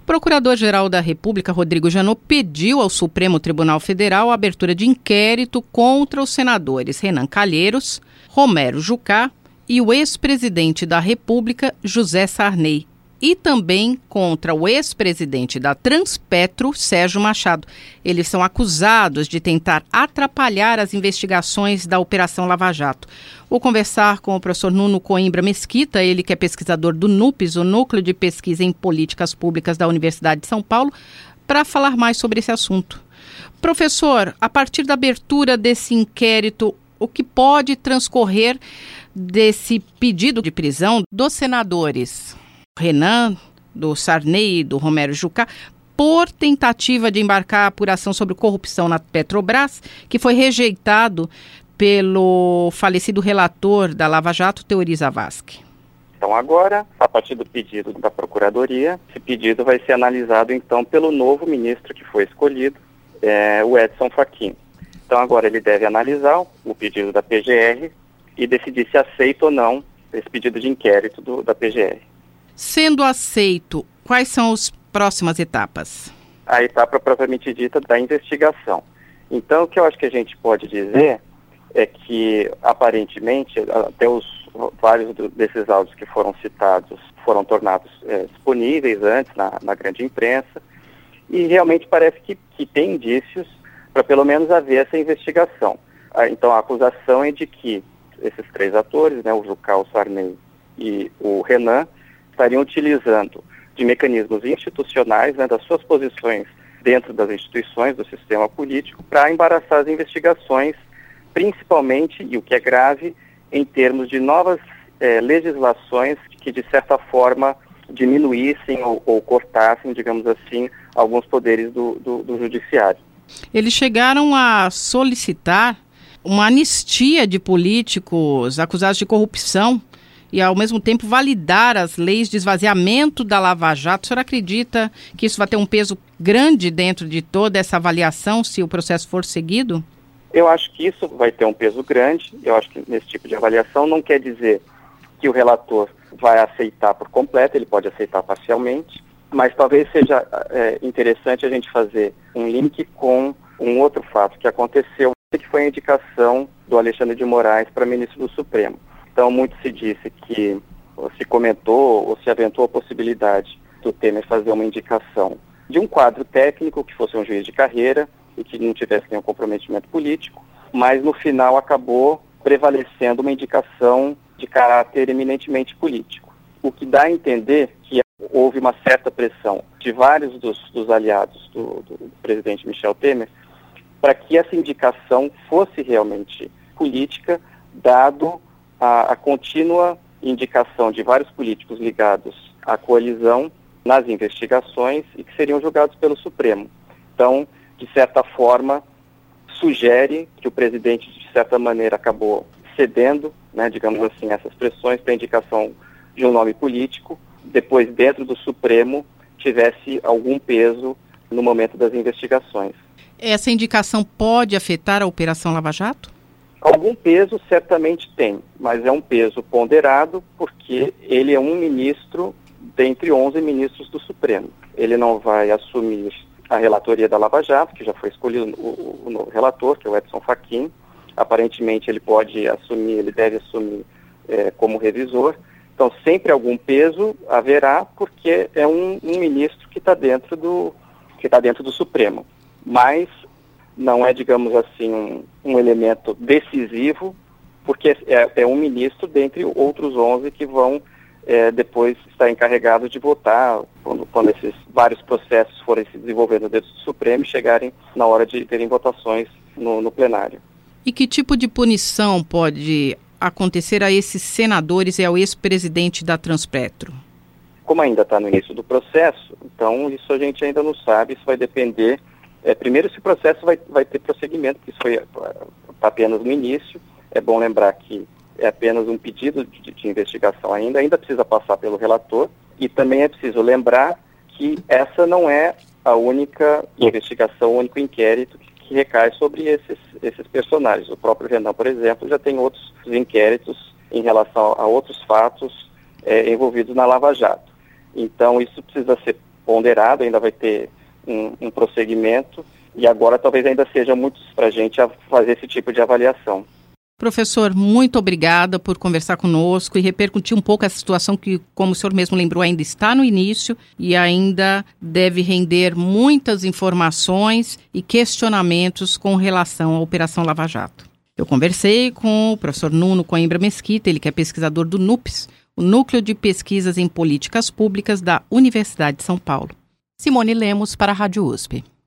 Procurador-Geral da República, Rodrigo Janot, pediu ao Supremo Tribunal Federal a abertura de inquérito contra os senadores Renan Calheiros, Romero Jucá e o ex-presidente da República, José Sarney, e também contra o ex-presidente da Transpetro, Sérgio Machado. Eles são acusados de tentar atrapalhar as investigações da Operação Lava Jato. Vou conversar com o professor Nuno Coimbra Mesquita, ele que é pesquisador do NUPES, o Núcleo de Pesquisa em Políticas Públicas da Universidade de São Paulo, para falar mais sobre esse assunto. Professor, a partir da abertura desse inquérito, o que pode transcorrer desse pedido de prisão dos senadores Renan, do Sarney e do Romero Jucá, por tentativa de embarcar a apuração sobre corrupção na Petrobras, que foi rejeitado pelo falecido relator da Lava Jato, Teori Zavascki. Então agora, a partir do pedido da Procuradoria, esse pedido vai ser analisado então pelo novo ministro que foi escolhido, o Edson Fachin. Então agora ele deve analisar o pedido da PGR e decidir se aceita ou não esse pedido de inquérito da PGR. Sendo aceito, quais são as próximas etapas? A etapa propriamente dita da investigação. Então, o que eu acho que a gente pode dizer é que, aparentemente, até vários desses áudios que foram citados foram tornados disponíveis antes na grande imprensa, e realmente parece que tem indícios para pelo menos haver essa investigação. Então, a acusação é de que esses três atores, o Jucá, o Sarney e o Renan, estariam utilizando de mecanismos institucionais, das suas posições dentro das instituições do sistema político, para embaraçar as investigações, principalmente, e o que é grave, em termos de novas legislações que, de certa forma, diminuíssem ou cortassem, digamos assim, alguns poderes do judiciário. Eles chegaram a solicitar uma anistia de políticos acusados de corrupção e, ao mesmo tempo, validar as leis de esvaziamento da Lava Jato. O senhor acredita que isso vai ter um peso grande dentro de toda essa avaliação, se o processo for seguido? Eu acho que isso vai ter um peso grande. Eu acho que nesse tipo de avaliação não quer dizer que o relator vai aceitar por completo, ele pode aceitar parcialmente, mas talvez seja interessante a gente fazer um link com um outro fato que aconteceu, que foi a indicação do Alexandre de Moraes para ministro do Supremo. Então, muito se disse que, se comentou ou se aventou a possibilidade do Temer fazer uma indicação de um quadro técnico, que fosse um juiz de carreira e que não tivesse nenhum comprometimento político, mas no final acabou prevalecendo uma indicação de caráter eminentemente político. O que dá a entender que houve uma certa pressão de vários dos aliados do presidente Michel Temer para que essa indicação fosse realmente política, dado a contínua indicação de vários políticos ligados à coalizão nas investigações e que seriam julgados pelo Supremo. Então, de certa forma, sugere que o presidente, de certa maneira, acabou cedendo, digamos assim, essas pressões para a indicação de um nome político, depois, dentro do Supremo, tivesse algum peso no momento das investigações. Essa indicação pode afetar a Operação Lava Jato? Algum peso certamente tem, mas é um peso ponderado porque ele é um ministro dentre 11 ministros do Supremo. Ele não vai assumir a relatoria da Lava Jato, que já foi escolhido o novo relator, que é o Edson Fachin. Aparentemente ele deve assumir como revisor. Então sempre algum peso haverá, porque é um ministro que está dentro do Supremo. Mas não é, digamos assim, um elemento decisivo, porque é um ministro dentre outros 11 que vão depois estar encarregados de votar quando esses vários processos forem se desenvolvendo dentro do Supremo e chegarem na hora de terem votações no plenário. E que tipo de punição pode acontecer a esses senadores e ao ex-presidente da Transpetro? Como ainda está no início do processo, então isso a gente ainda não sabe, isso vai depender. Primeiro, se o processo vai ter prosseguimento, que isso foi apenas no início. É bom lembrar que é apenas um pedido de investigação ainda precisa passar pelo relator, e também é preciso lembrar que essa não é a única investigação, o único inquérito que recai sobre esses personagens. O próprio Renan, por exemplo, já tem outros inquéritos em relação a outros fatos envolvidos na Lava Jato. Então, isso precisa ser ponderado, ainda vai ter um prosseguimento, e agora talvez ainda seja muito para a gente fazer esse tipo de avaliação. Professor, muito obrigada por conversar conosco e repercutir um pouco essa situação que, como o senhor mesmo lembrou, ainda está no início e ainda deve render muitas informações e questionamentos com relação à Operação Lava Jato. Eu conversei com o professor Nuno Coimbra Mesquita, ele que é pesquisador do NUPES, o Núcleo de Pesquisas em Políticas Públicas da Universidade de São Paulo. Simone Lemos para a Rádio USP.